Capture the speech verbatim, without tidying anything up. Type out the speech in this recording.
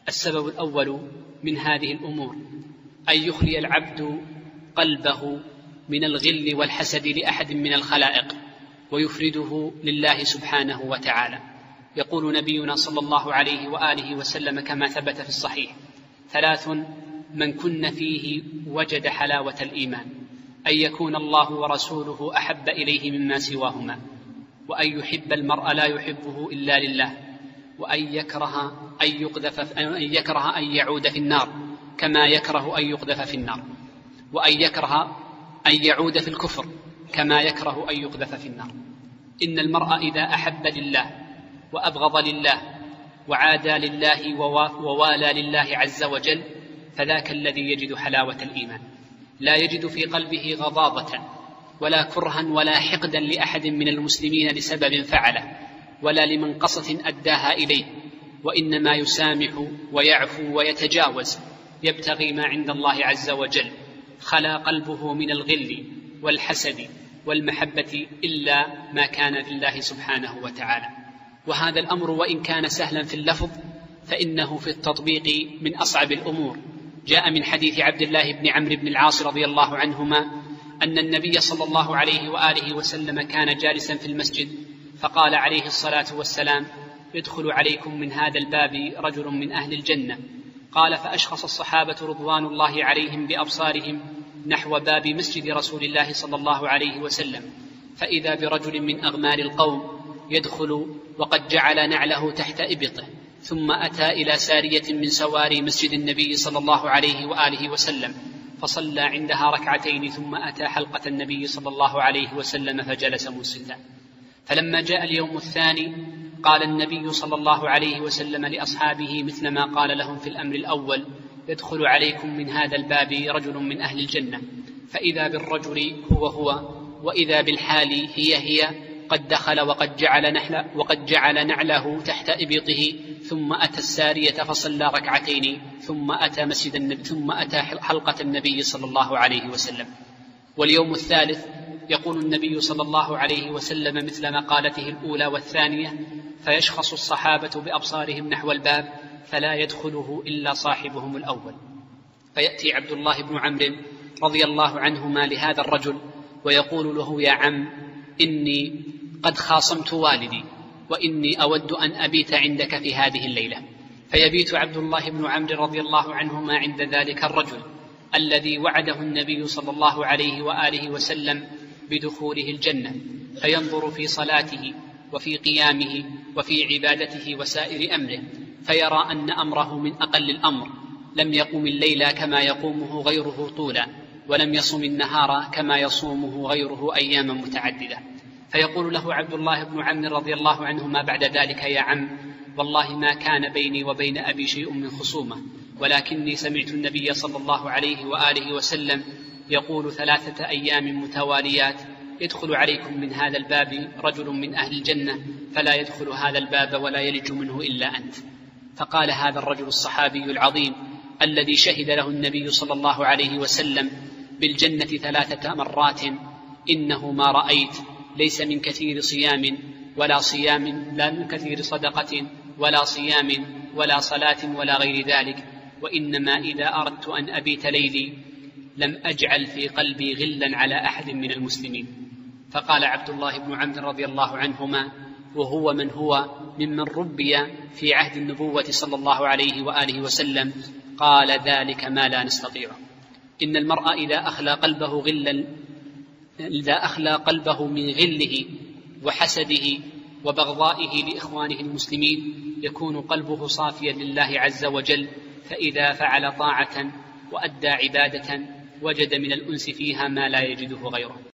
السبب الأول من هذه الأمور أن يخلي العبد قلبه من الغل والحسد لأحد من الخلائق ويفرده لله سبحانه وتعالى. يقول نبينا صلى الله عليه وآله وسلم كما ثبت في الصحيح: ثلاث من كن فيه وجد حلاوة الإيمان: أن يكون الله ورسوله أحب إليه مما سواهما، وأن يحب المرء لا يحبه إلا لله، وأن يكره أن يقذف أن يكره أن يعود في النار كما يكره أن يقذف في النار، وأن يكره أن يعود في الكفر كما يكره أن يقذف في النار. إن المرء إذا أحب لله وأبغض لله وعادى لله ووالى لله عز وجل فذاك الذي يجد حلاوة الإيمان، لا يجد في قلبه غضاضة ولا كرها ولا حقدا لأحد من المسلمين لسبب فعله ولا لمنقصة أداها إليه، وإنما يسامح ويعفو ويتجاوز يبتغي ما عند الله عز وجل. خلا قلبه من الغل والحسد والمحبة إلا ما كان لله سبحانه وتعالى. وهذا الأمر وإن كان سهلا في اللفظ فإنه في التطبيق من أصعب الأمور. جاء من حديث عبد الله بن عمرو بن العاص رضي الله عنهما أن النبي صلى الله عليه وآله وسلم كان جالسا في المسجد فقال عليه الصلاة والسلام: يدخل عليكم من هذا الباب رجل من أهل الجنة. قال: فأشخص الصحابة رضوان الله عليهم بأبصارهم نحو باب مسجد رسول الله صلى الله عليه وسلم، فإذا برجل من أغمال القوم يدخل وقد جعل نعله تحت إبطه، ثم أتى إلى سارية من سواري مسجد النبي صلى الله عليه وآله وسلم فصلى عندها ركعتين، ثم أتى حلقة النبي صلى الله عليه وسلم فجلس منصتا. فلما جاء اليوم الثاني قال النبي صلى الله عليه وسلم لأصحابه مثل ما قال لهم في الأمر الأول: يدخل عليكم من هذا الباب رجل من أهل الجنة. فإذا بالرجل هو هو، وإذا بالحال هي هي، قد دخل وقد جعل, نحل وقد جعل نعله تحت إبطه، ثم أتى السارية فصلى ركعتين، ثم أتى مسجد النبي ثم أتى حلقة النبي صلى الله عليه وسلم. واليوم الثالث يقول النبي صلى الله عليه وسلم مثل مقالته الأولى والثانية: فيشخص الصحابة بأبصارهم نحو الباب فلا يدخله إلا صاحبهم الأول. فيأتي عبد الله بن عمرو رضي الله عنهما لهذا الرجل ويقول له: يا عم، إني قد خاصمت والدي وإني أود أن أبيت عندك في هذه الليلة. فيبيت عبد الله بن عمرو رضي الله عنهما عند ذلك الرجل الذي وعده النبي صلى الله عليه وآله وسلم بدخوله الجنة، فينظر في صلاته وفي قيامه وفي عبادته وسائر أمره، فيرى أن أمره من أقل الأمر، لم يقم الليل كما يقومه غيره طولا، ولم يصم النهار كما يصومه غيره أياما متعددة. فيقول له عبد الله بن عمرو رضي الله عنهما بعد ذلك: يا عم، والله ما كان بيني وبين أبي شيء من خصومة، ولكني سمعت النبي صلى الله عليه وآله وسلم يقول ثلاثة أيام متواليات: يدخل عليكم من هذا الباب رجل من أهل الجنة فلا يدخل هذا الباب ولا يلج منه إلا أنت. فقال هذا الرجل الصحابي العظيم الذي شهد له النبي صلى الله عليه وسلم بالجنة ثلاثة مرات: إنه ما رأيت ليس من كثير صيام ولا صيام لا من كثير صدقة ولا صيام ولا صلاة ولا غير ذلك، وإنما إذا أردت أن أبيت ليلي لم أجعل في قلبي غلا على أحد من المسلمين. فقال عبد الله بن عمرو رضي الله عنهما، وهو من هو ممن ربي في عهد النبوة صلى الله عليه وآله وسلم: قال ذلك ما لا نستطيع. إن المرء إذا أخلى قلبه غلا إذا أخلى قلبه من غله وحسده وبغضائه لإخوانه المسلمين يكون قلبه صافيا لله عز وجل، فإذا فعل طاعة وأدى عبادة وجد من الأنس فيها ما لا يجده غيره.